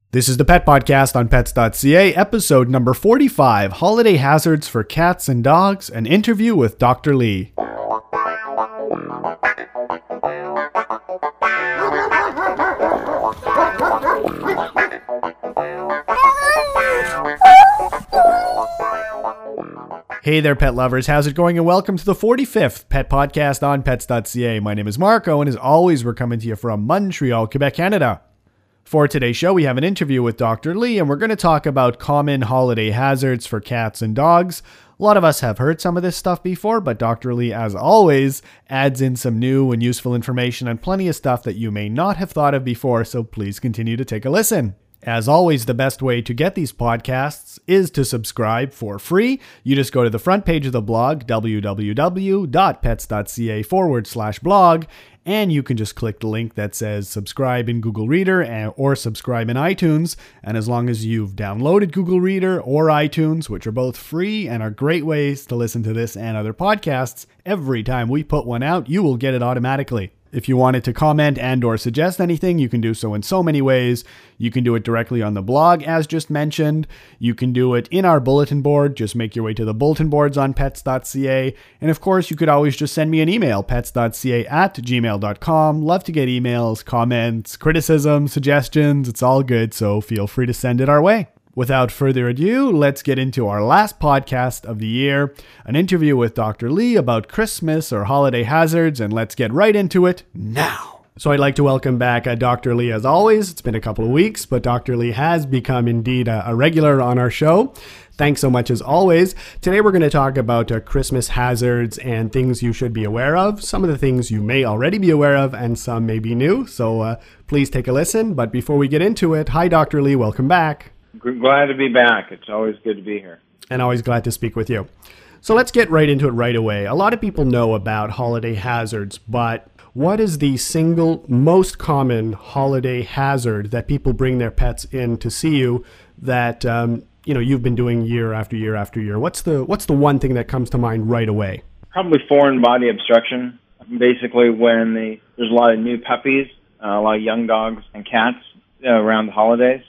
This is the Pet Podcast on Pets.ca, episode number 45, Holiday Hazards for Cats and Dogs, an interview with Dr. Lee. Hey there, pet lovers. How's it going? And welcome to the 45th Pet Podcast on Pets.ca. My name is Marco, and as always, we're coming to you from Montreal, Quebec, Canada. For today's show, we have an interview with Dr. Lee, and we're going to talk about common holiday hazards for cats and dogs. A lot of us have heard some of this stuff before, but Dr. Lee, as always, adds in some new and useful information and plenty of stuff that you may not have thought of before, so please continue to take a listen. As always, the best way to get these podcasts is to subscribe for free. You just go to the front page of the blog, www.pets.ca/blog, and you can just click the link that says subscribe in Google Reader or subscribe in iTunes. And as long as you've downloaded Google Reader or iTunes, which are both free and are great ways to listen to this and other podcasts, every time we put one out, you will get it automatically. If you wanted to comment and or suggest anything, you can do so in so many ways. You can do it directly on the blog, as just mentioned. You can do it in our bulletin board. Just make your way to the bulletin boards on pets.ca. And of course, you could always just send me an email, pets.ca@gmail.com. Love to get emails, comments, criticisms, suggestions. It's all good, so feel free to send it our way. Without further ado, let's get into our last podcast of the year, an interview with Dr. Lee about Christmas or holiday hazards, and let's get right into it now. So I'd like to welcome back Dr. Lee as always. It's been a couple of weeks, but Dr. Lee has become indeed a regular on our show. Thanks so much as always. Today we're going to talk about Christmas hazards and things you should be aware of. Some of the things you may already be aware of and some may be new, so please take a listen. But before we get into it, hi Dr. Lee, welcome back. Glad to be back. It's always good to be here. And always glad to speak with you. So let's get right into it right away. A lot of people know about holiday hazards, but what is the single most common holiday hazard that people bring their pets in to see you that you've been doing year after year after year? What's the one thing that comes to mind right away? Probably foreign body obstruction. Basically, when there's a lot of new puppies, a lot of young dogs and cats around the holidays.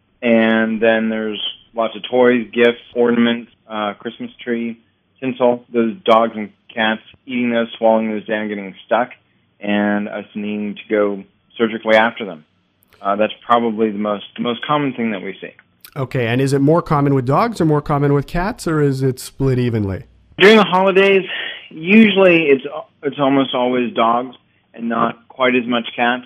And then there's lots of toys, gifts, ornaments, Christmas tree, tinsel. Those dogs and cats eating those, swallowing those down, getting stuck, and us needing to go surgically after them. That's probably the most common thing that we see. Okay, and is it more common with dogs or more common with cats, or is it split evenly? During the holidays, usually it's almost always dogs and not quite as much cats.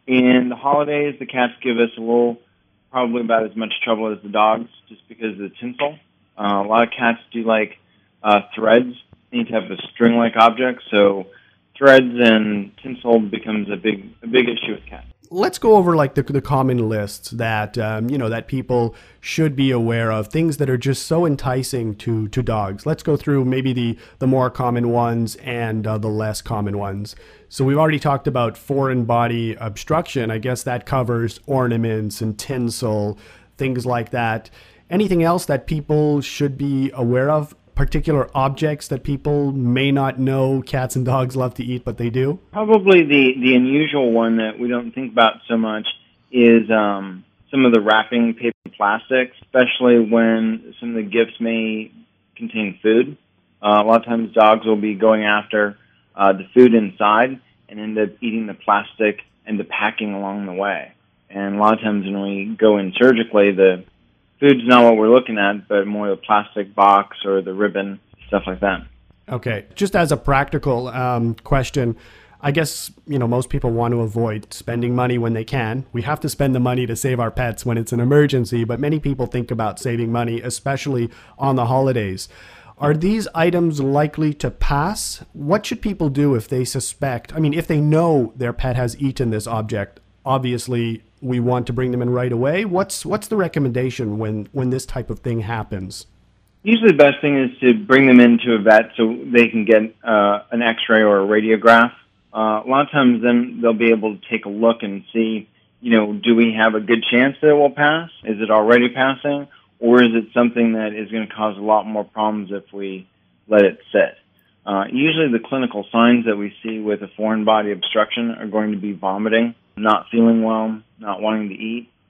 In the holidays, the cats give us probably about as much trouble as the dogs, just because of the tinsel. A lot of cats do like threads. They need to have a string-like object, so threads and tinsel becomes a big issue with cats. Let's go over like the common lists that that people should be aware of, things that are just so enticing to dogs. Let's go through maybe the more common ones and the less common ones. So we've already talked about foreign body obstruction. I guess that covers ornaments and tinsel, things like that. Anything else that people should be aware of? Particular objects that people may not know cats and dogs love to eat, but they do? Probably the unusual one that we don't think about so much is some of the wrapping paper and plastics, especially when some of the gifts may contain food. A lot of times dogs will be going after the food inside and end up eating the plastic and the packing along the way. And a lot of times when we go in surgically, the food's not what we're looking at, but more the plastic box or the ribbon, stuff like that. Okay. Just as a practical question, I guess, most people want to avoid spending money when they can. We have to spend the money to save our pets when it's an emergency, but many people think about saving money, especially on the holidays. Are these items likely to pass? What should people do if they suspect, if they know their pet has eaten this object? Obviously, we want to bring them in right away. What's the recommendation when this type of thing happens? Usually the best thing is to bring them into a vet so they can get an x-ray or a radiograph. A lot of times then they'll be able to take a look and see, do we have a good chance that it will pass? Is it already passing? Or is it something that is going to cause a lot more problems if we let it sit? Usually the clinical signs that we see with a foreign body obstruction are going to be vomiting, not feeling well, not wanting to eat,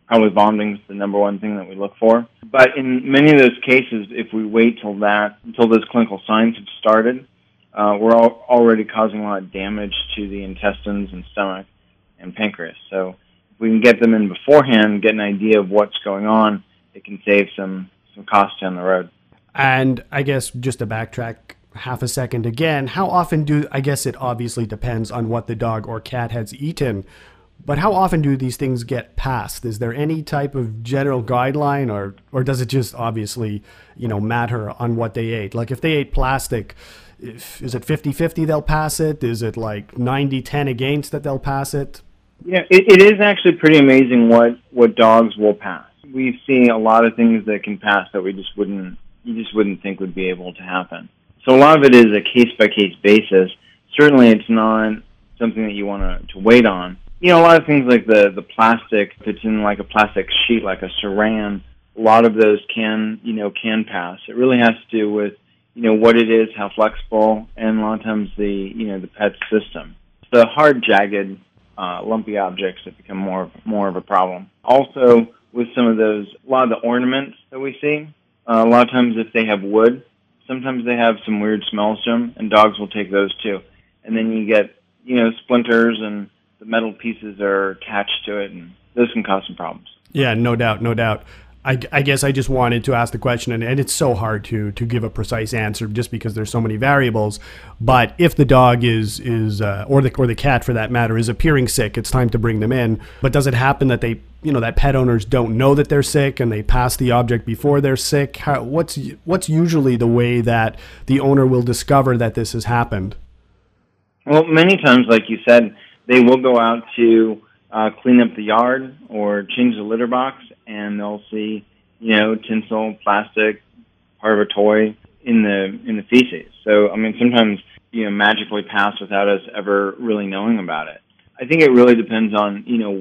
Probably vomiting is the number one thing that we look for. But in many of those cases, if we wait till those clinical signs have started, we're already causing a lot of damage to the intestines and stomach and pancreas. So if we can get them in beforehand, get an idea of what's going on, it can save some costs down the road. And I guess just to backtrack half a second again, how often I guess it obviously depends on what the dog or cat has eaten, but how often do these things get passed? Is there any type of general guideline, or does it just obviously, matter on what they ate? Like if they ate plastic, is it 50-50 they'll pass it? Is it like 90-10 against that they'll pass it? Yeah, it is actually pretty amazing what dogs will pass. We've seen a lot of things that can pass that you just wouldn't think would be able to happen. So a lot of it is a case-by-case basis. Certainly it's not something that you want to wait on. A lot of things like the plastic, if it's in like a plastic sheet, like a saran, a lot of those can pass. It really has to do with, what it is, how flexible, and a lot of times the pet's system. It's the hard, jagged, lumpy objects that become more of a problem. Also, with some of those, a lot of the ornaments that we see, a lot of times if they have wood, sometimes they have some weird smells to them, and dogs will take those too. And then you get, splinters and the metal pieces are attached to it, and those can cause some problems. Yeah, no doubt. I guess I just wanted to ask the question, and it's so hard to give a precise answer just because there's so many variables. But if the dog is or the cat for that matter is appearing sick, it's time to bring them in. But does it happen that that pet owners don't know that they're sick and they pass the object before they're sick? What's usually the way that the owner will discover that this has happened? Well, many times, like you said, they will go out to clean up the yard or change the litter box, and they'll see, tinsel, plastic, part of a toy in the feces. So, sometimes, magically pass without us ever really knowing about it. I think it really depends on,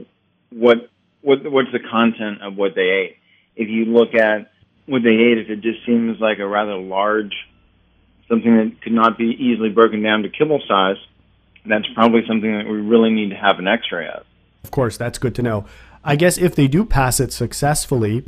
what's the content of what they ate. If you look at what they ate, if it just seems like a rather large, something that could not be easily broken down to kibble size, that's probably something that we really need to have an x-ray of. Of course, that's good to know. I guess if they do pass it successfully,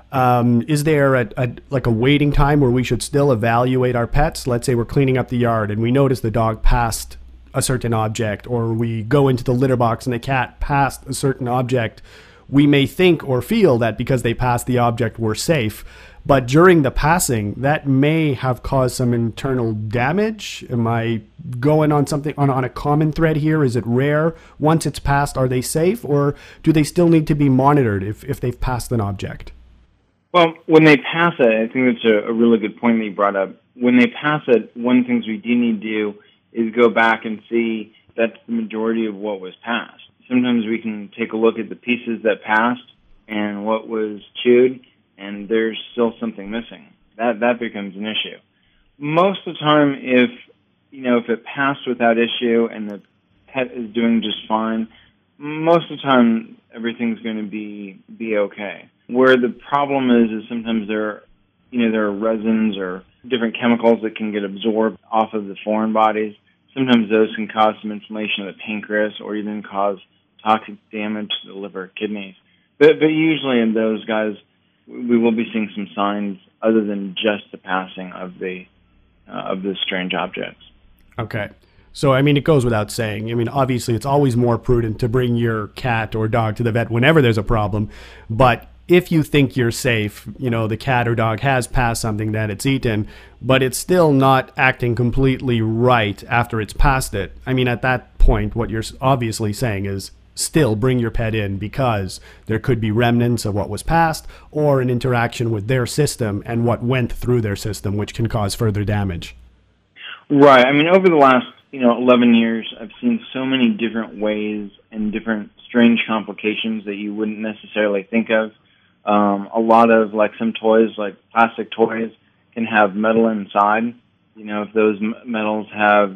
is there a waiting time where we should still evaluate our pets? Let's say we're cleaning up the yard and we notice the dog passed a certain object, or we go into the litter box and the cat passed a certain object. We may think or feel that because they passed the object, we're safe. But during the passing, that may have caused some internal damage. Am I going on something on a common thread here? Is it rare? Once it's passed, are they safe, or do they still need to be monitored if they've passed an object? Well, when they pass it, I think that's a really good point that you brought up. When they pass it, one of the things we do need to do is go back and see that's the majority of what was passed. Sometimes we can take a look at the pieces that passed and what was chewed, and there's still something missing. That becomes an issue. Most of the time, if it passed without issue and the pet is doing just fine, most of the time everything's going to be okay. Where the problem is sometimes there are resins or different chemicals that can get absorbed off of the foreign bodies. Sometimes those can cause some inflammation of the pancreas or even cause toxic damage to the liver, kidneys. But usually in those guys, we will be seeing some signs other than just the passing of the strange objects. Okay. So, it goes without saying. Obviously, it's always more prudent to bring your cat or dog to the vet whenever there's a problem. But if you think you're safe, the cat or dog has passed something that it's eaten, but it's still not acting completely right after it's passed it. At that point, what you're obviously saying is still bring your pet in, because there could be remnants of what was passed or an interaction with their system and what went through their system, which can cause further damage. Right. Over the last 11 years, I've seen so many different ways and different strange complications that you wouldn't necessarily think of. A lot of, some toys, like plastic toys, can have metal inside. If those metals have,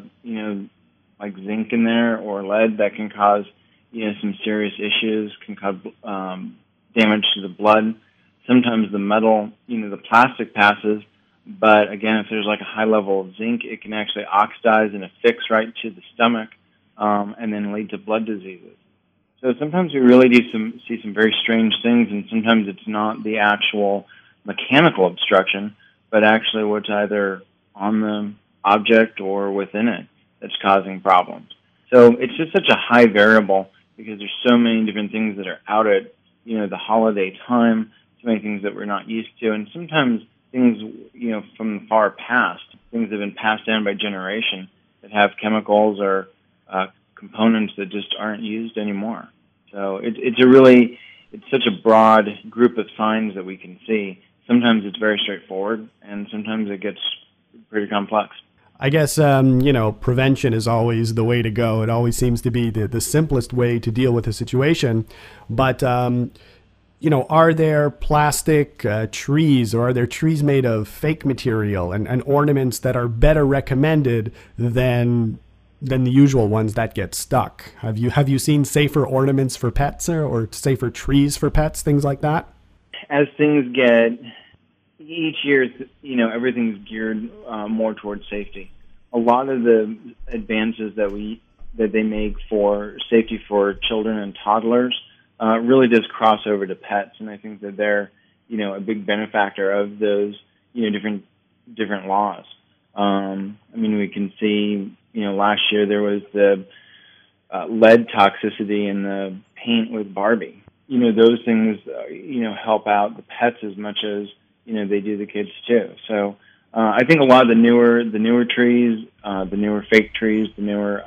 zinc in there or lead, that can cause, some serious issues, can cause damage to the blood. Sometimes the metal, the plastic passes, but again, if there's a high level of zinc, it can actually oxidize and affix right to the stomach, and then lead to blood diseases. So sometimes we really see some very strange things, and sometimes it's not the actual mechanical obstruction, but actually what's either on the object or within it that's causing problems. So it's just such a high variable because there's so many different things that are out at, the holiday time, so many things that we're not used to, and sometimes things, from the far past, things that have been passed down by generation that have chemicals or components that just aren't used anymore. So it's such a broad group of signs that we can see. Sometimes it's very straightforward, and sometimes it gets pretty complex. I guess, prevention is always the way to go. It always seems to be the simplest way to deal with a situation. But, are there plastic trees, or are there trees made of fake material and ornaments that are better recommended than the usual ones that get stuck? Have you seen safer ornaments for pets or safer trees for pets, things like that? As things get, each year, everything's geared more towards safety. A lot of the advances that they make for safety for children and toddlers really does cross over to pets, and I think that they're, a big benefactor of those, different laws. We can see, last year there was the lead toxicity in the paint with Barbie. Those things, help out the pets as much as, they do the kids too. So I think a lot of the newer trees, the newer fake trees, the newer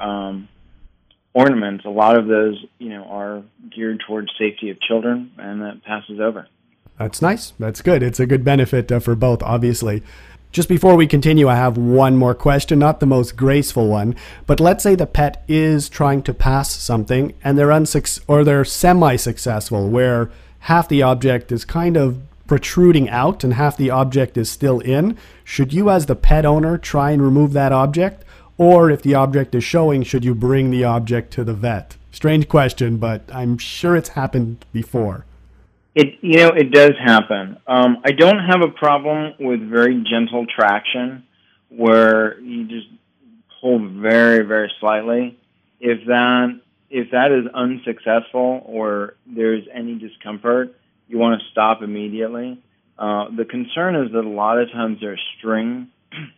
ornaments, a lot of those, are geared towards safety of children, and that passes over. That's nice. That's good. It's a good benefit for both, obviously. Just before we continue, I have one more question, not the most graceful one, but let's say the pet is trying to pass something and they're semi-successful, where half the object is kind of protruding out and half the object is still in. Should you, as the pet owner, try and remove that object? Or if the object is showing, should you bring the object to the vet? Strange question, but I'm sure it's happened before. It does happen. I don't have a problem with very gentle traction where you just pull very, very slightly. If that is unsuccessful or there's any discomfort, you want to stop immediately. The concern is that a lot of times there's string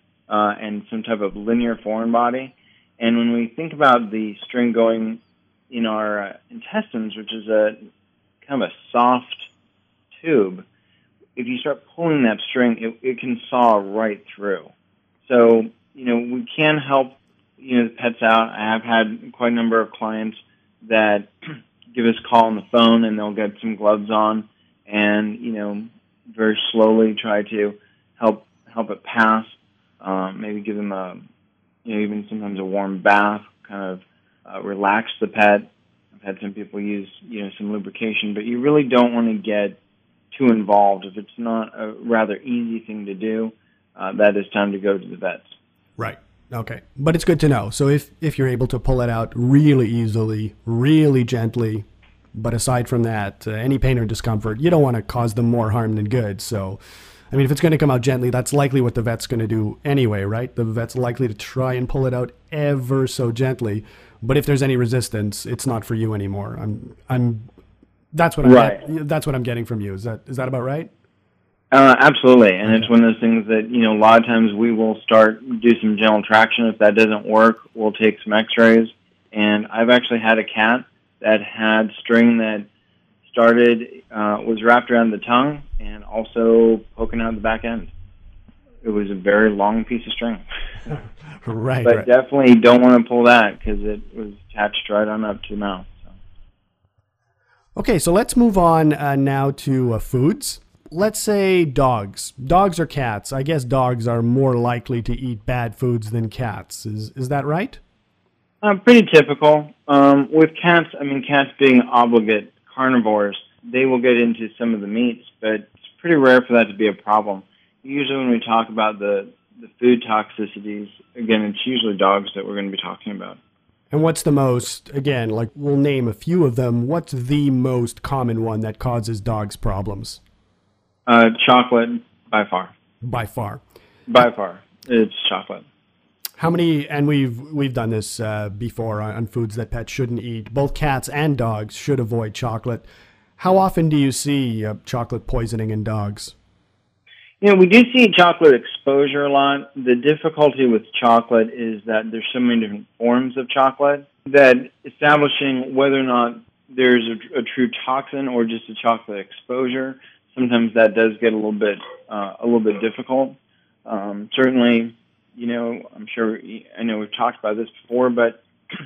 and some type of linear foreign body. And when we think about the string going in our intestines, which is a kind of a soft tube, if you start pulling that string, it can saw right through. So, we can help, the pets out. I have had quite a number of clients that give us a call on the phone, and they'll get some gloves on and, very slowly try to help it pass. Maybe give them even sometimes a warm bath, kind of relax the pet. I've had some people use, some lubrication, but you really don't want to get too involved. If it's not a rather easy thing to do, that is time to go to the vets. Right. Okay. But it's good to know. So if you're able to pull it out really easily, really gently, but aside from that, any pain or discomfort, you don't want to cause them more harm than good. So, if it's going to come out gently, that's likely what the vet's going to do anyway, right? The vet's likely to try and pull it out ever so gently. But if there's any resistance, it's not for you anymore. That's what I'm getting from you. Is that about right? Absolutely. And It's one of those things that, a lot of times we will do some gentle traction. If that doesn't work, we'll take some x-rays. And I've actually had a cat that had string that was wrapped around the tongue and also poking out the back end. It was a very long piece of string. Right. But definitely don't want to pull that because it was attached right on up to the mouth. So. Okay, so let's move on now to foods. Let's say dogs. Dogs or cats. I guess dogs are more likely to eat bad foods than cats. Is that right? Pretty typical. With cats, cats being obligate carnivores, they will get into some of the meats, but it's pretty rare for that to be a problem. Usually when we talk about the food toxicities, again, it's usually dogs that we're going to be talking about. And what's the most, again, we'll name a few of them, what's the most common one that causes dogs problems? Chocolate, by far. By far. By far. It's chocolate. How many, and we've done this before on foods that pets shouldn't eat. Both cats and dogs should avoid chocolate. How often do you see chocolate poisoning in dogs? We do see chocolate exposure a lot. The difficulty with chocolate is that there's so many different forms of chocolate that establishing whether or not there's a true toxin or just a chocolate exposure, sometimes that does get a little bit difficult. Certainly, I'm sure I know we've talked about this before, but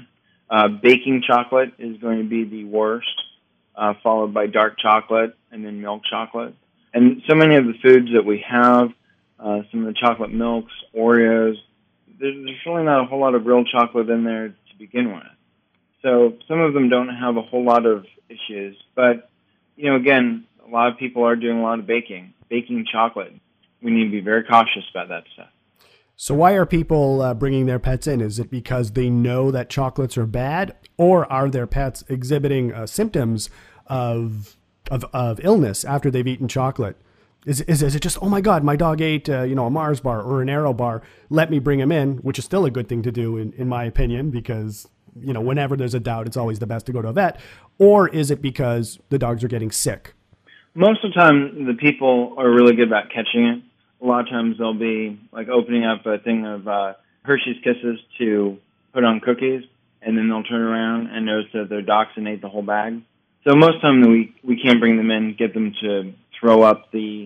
baking chocolate is going to be the worst, followed by dark chocolate and then milk chocolate. And so many of the foods that we have, some of the chocolate milks, Oreos, there's really not a whole lot of real chocolate in there to begin with. So some of them don't have a whole lot of issues. But, again, a lot of people are doing a lot of baking chocolate. We need to be very cautious about that stuff. So why are people bringing their pets in? Is it because they know that chocolates are bad, or are their pets exhibiting symptoms of illness after they've eaten chocolate? Is it just, oh my God, my dog ate a Mars bar or an Aero bar, let me bring him in, which is still a good thing to do in my opinion, because whenever there's a doubt, it's always the best to go to a vet. Or is it because the dogs are getting sick? Most of the time, the people are really good about catching it. A lot of times they'll be like opening up a thing of Hershey's Kisses to put on cookies, and then they'll turn around and notice that their dachshund ate the whole bag. So most of the time we can't bring them in, get them to throw up the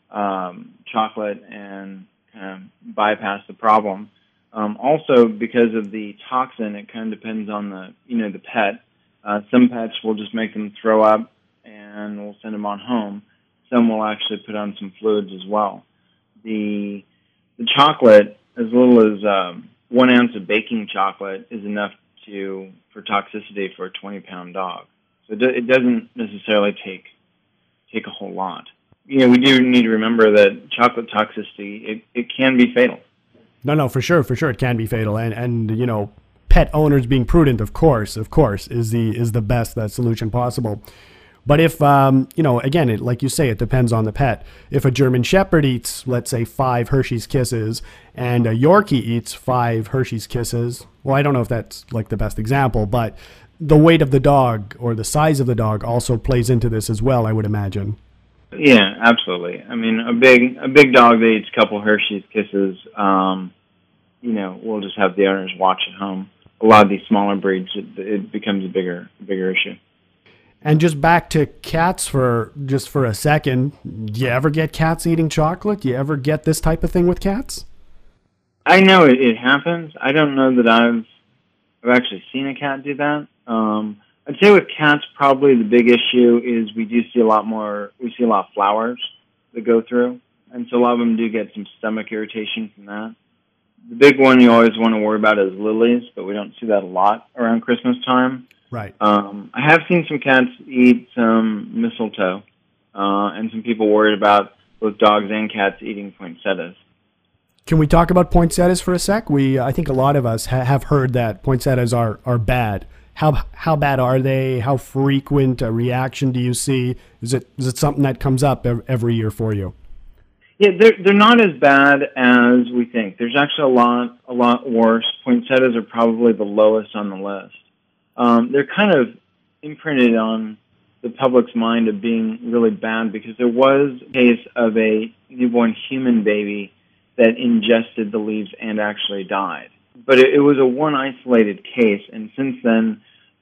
chocolate and kind of bypass the problem. Also, because of the toxin, it kind of depends on the pet. Some pets will just make them throw up and we'll send them on home. Some will actually put on some fluids as well. The chocolate, as little as 1 ounce of baking chocolate, is enough for toxicity for a 20-pound dog. So it doesn't necessarily take a whole lot. We do need to remember that chocolate toxicity, it can be fatal. No, for sure it can be fatal, and pet owners being prudent, of course, is the best solution possible. But if again, like you say, it depends on the pet. If a German Shepherd eats, let's say, 5 Hershey's Kisses, and a Yorkie eats 5 Hershey's Kisses, well, I don't know if that's like the best example, but the weight of the dog or the size of the dog also plays into this as well, I would imagine. Yeah, absolutely. I mean, a big dog that eats a couple Hershey's Kisses, we'll just have the owners watch at home. A lot of these smaller breeds, it becomes a bigger issue. And just back to cats for a second, do you ever get cats eating chocolate? Do you ever get this type of thing with cats? I know it happens. I don't know that I've actually seen a cat do that. I'd say with cats, probably the big issue is we see a lot of flowers that go through, and so a lot of them do get some stomach irritation from that. The big one you always want to worry about is lilies, but we don't see that a lot around Christmas time. Right. I have seen some cats eat some mistletoe, and some people worried about both dogs and cats eating poinsettias. Can we talk about poinsettias for a sec? I think a lot of us have heard that poinsettias are bad. How bad are they? How frequent a reaction do you see? Is it something that comes up every year for you? Yeah, they're not as bad as we think. There's actually a lot worse. Poinsettias are probably the lowest on the list. They're kind of imprinted on the public's mind of being really bad because there was a case of a newborn human baby that ingested the leaves and actually died. But it was a one isolated case, and since then,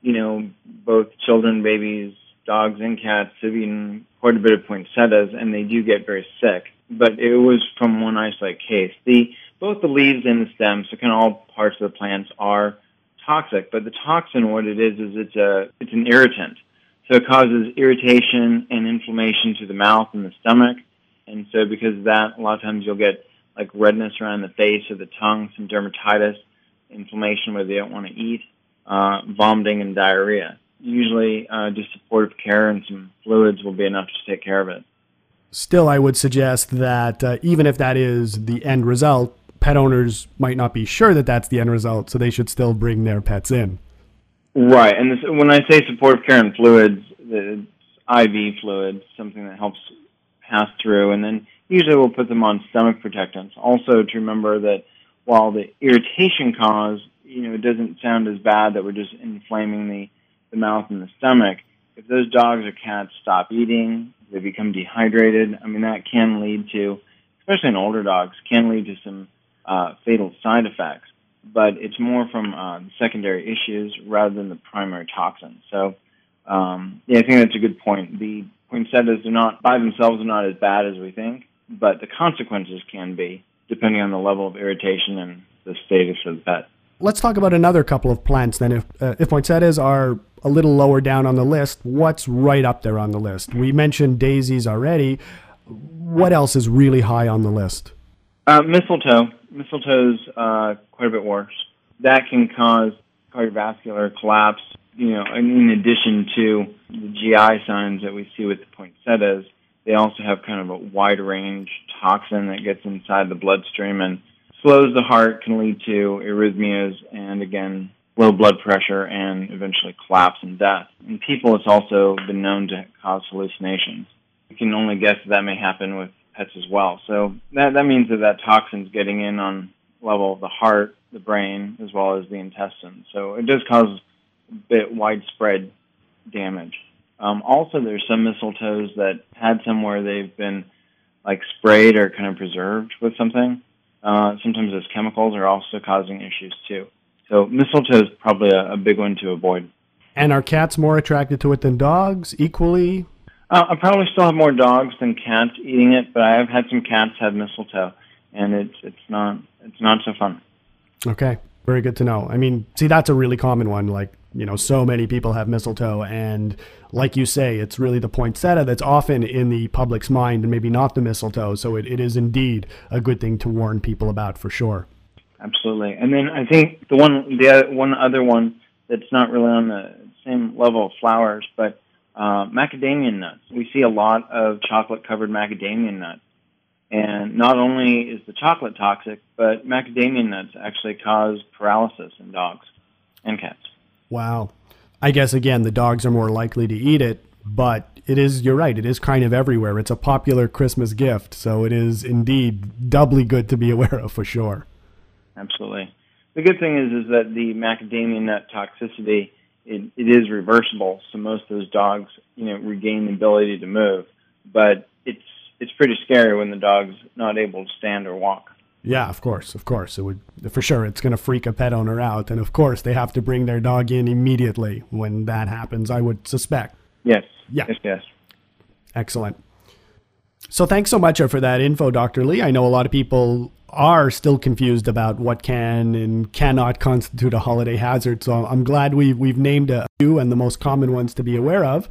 both children, babies, dogs, and cats have eaten quite a bit of poinsettias, and they do get very sick. But it was from one isolated case. Both the leaves and the stems, so kind of all parts of the plants, are toxic. But the toxin, what it is it's an irritant. So it causes irritation and inflammation to the mouth and the stomach. And so because of that, a lot of times you'll get like redness around the face or the tongue, some dermatitis, inflammation where they don't want to eat, vomiting, and diarrhea. Usually just supportive care and some fluids will be enough to take care of it. Still, I would suggest that even if that is the end result, pet owners might not be sure that that's the end result, so they should still bring their pets in. Right, and when I say supportive care and fluids, it's IV fluids, something that helps pass through, and then usually we'll put them on stomach protectants. Also, to remember that while the irritation cause, it doesn't sound as bad that we're just inflaming the mouth and the stomach. If those dogs or cats stop eating, they become dehydrated, that can lead to, especially in older dogs, can lead to some fatal side effects. But it's more from secondary issues rather than the primary toxin. So, I think that's a good point. The poinsettias by themselves are not as bad as we think, but the consequences can be, depending on the level of irritation and the status of the pet. Let's talk about another couple of plants then. If poinsettias are a little lower down on the list, what's right up there on the list? We mentioned daisies already. What else is really high on the list? Mistletoe. Mistletoe's quite a bit worse. That can cause cardiovascular collapse. In addition to the GI signs that we see with the poinsettias, they also have kind of a wide range toxin that gets inside the bloodstream and slows the heart, can lead to arrhythmias and, again, low blood pressure and eventually collapse and death. In people, it's also been known to cause hallucinations. You can only guess that may happen with pets as well. So that means that toxin's getting in on level of the heart, the brain, as well as the intestines. So it does cause a bit widespread damage. Also, there's some mistletoes that had some where they've been sprayed or kind of preserved with something. Sometimes those chemicals are also causing issues too. So mistletoe is probably a big one to avoid. And are cats more attracted to it than dogs, equally? I probably still have more dogs than cats eating it, but I have had some cats have mistletoe, and it's not so fun. Okay, very good to know. See, that's a really common one. So many people have mistletoe, and like you say, it's really the poinsettia that's often in the public's mind, and maybe not the mistletoe. So it is indeed a good thing to warn people about for sure. Absolutely. And then I think the one other one that's not really on the same level of flowers, but macadamia nuts. We see a lot of chocolate-covered macadamia nuts. And not only is the chocolate toxic, but macadamia nuts actually cause paralysis in dogs and cats. Wow. I guess, again, the dogs are more likely to eat it, but you're right, it is kind of everywhere. It's a popular Christmas gift, so it is indeed doubly good to be aware of for sure. Absolutely. The good thing is that the macadamia nut toxicity, it is reversible, so most of those dogs, regain the ability to move. But it's pretty scary when the dog's not able to stand or walk. Yeah, of course. It would, for sure, it's going to freak a pet owner out. And of course, they have to bring their dog in immediately when that happens, I would suspect. Yes. Yeah. Yes. Excellent. So thanks so much for that info, Dr. Lee. I know a lot of people are still confused about what can and cannot constitute a holiday hazard. So I'm glad we've named a few and the most common ones to be aware of.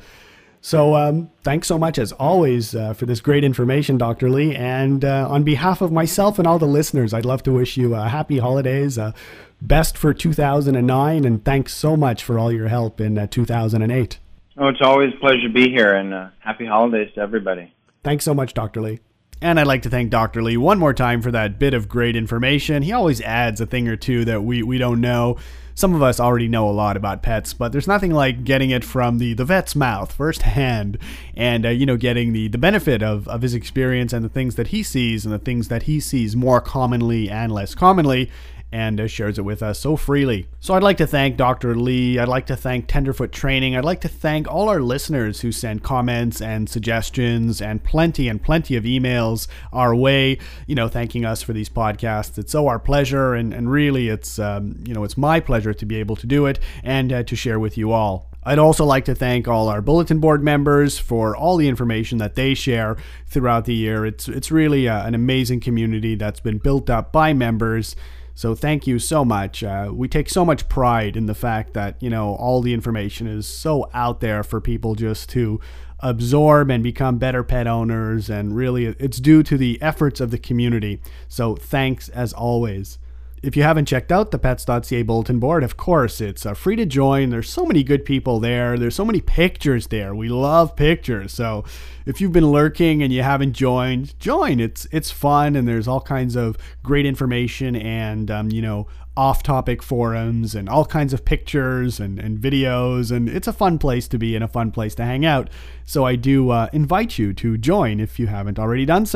So thanks so much, as always, for this great information, Dr. Lee. And on behalf of myself and all the listeners, I'd love to wish you happy holidays, best for 2009, and thanks so much for all your help in 2008. Oh, it's always a pleasure to be here, and happy holidays to everybody. Thanks so much, Dr. Lee. And I'd like to thank Dr. Lee one more time for that bit of great information. He always adds a thing or two that we don't know. Some of us already know a lot about pets, but there's nothing like getting it from the vet's mouth firsthand and, getting the benefit of his experience and the things that he sees and the things that he sees more commonly and less commonly, and shares it with us so freely. So I'd like to thank Dr. Lee. I'd like to thank Tenderfoot Training. I'd like to thank all our listeners who send comments and suggestions and plenty of emails our way, thanking us for these podcasts. It's so our pleasure, and really it's my pleasure to be able to do it and to share with you all. I'd also like to thank all our bulletin board members for all the information that they share throughout the year. It's really an amazing community that's been built up by members. So thank you so much. We take so much pride in the fact that, all the information is so out there for people just to absorb and become better pet owners. And really, it's due to the efforts of the community. So thanks as always. If you haven't checked out the Pets.ca bulletin board, of course, it's free to join. There's so many good people there. There's so many pictures there. We love pictures. So if you've been lurking and you haven't joined, join. It's fun, and there's all kinds of great information and, off-topic forums and all kinds of pictures and videos. And it's a fun place to be and a fun place to hang out. So I do invite you to join if you haven't already done so.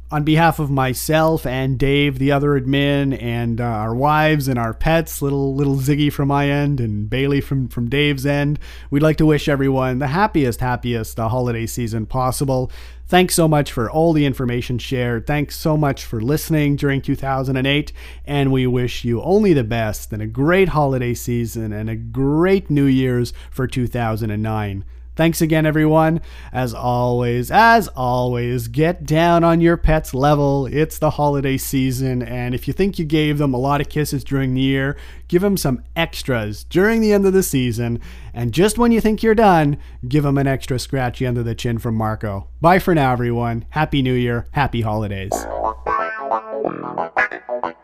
On behalf of myself and Dave, the other admin, and our wives and our pets, little Ziggy from my end and Bailey from Dave's end, we'd like to wish everyone the happiest holiday season possible. Thanks so much for all the information shared. Thanks so much for listening during 2008, and we wish you only the best and a great holiday season and a great New Year's for 2009. Thanks again, everyone. As always, get down on your pet's level. It's the holiday season, and if you think you gave them a lot of kisses during the year, give them some extras during the end of the season. And just when you think you're done, give them an extra scratchy under the chin from Marco. Bye for now, everyone. Happy New Year. Happy holidays.